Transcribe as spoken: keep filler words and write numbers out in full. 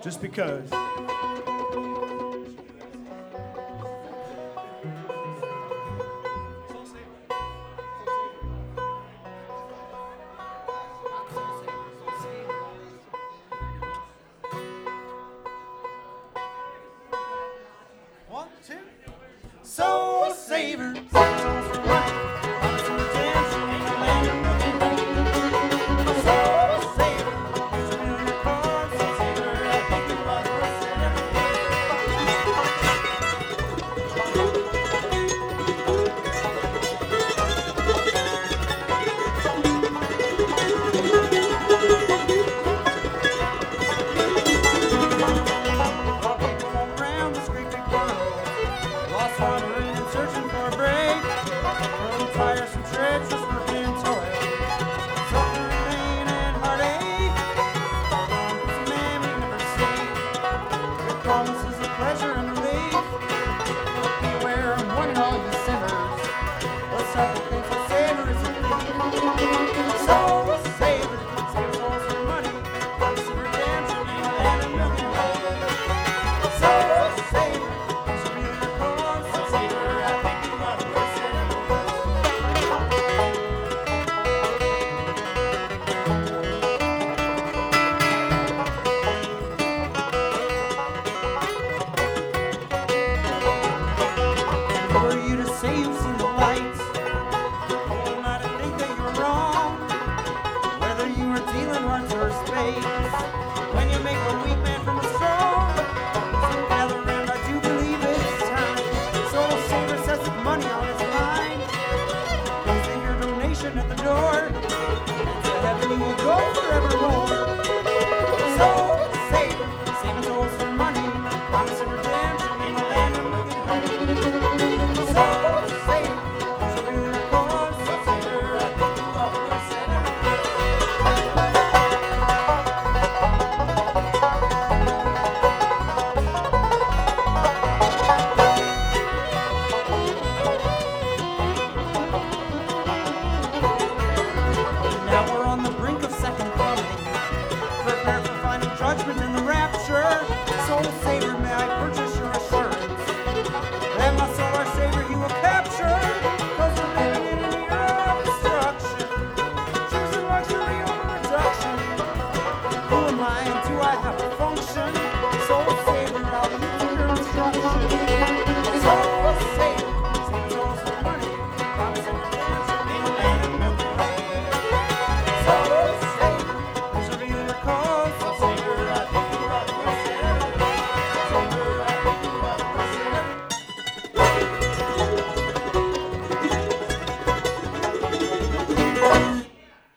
just because. One, two. Soul Savers. Searching for a break from tiresome treacherous work and toil, suffering, pain, and heartache. It's a man we never see. It promises a pleasure and relief. Beware of one and all you sinners. What sacrifice will savor is a thief. Soul saver, save souls for money. Promise of redemption in the land of milk and honey. Soul saver, should be your cause, soul saver. For you to say you've seen the lights, whole night and think that you're wrong, whether you are dealing hearts or space.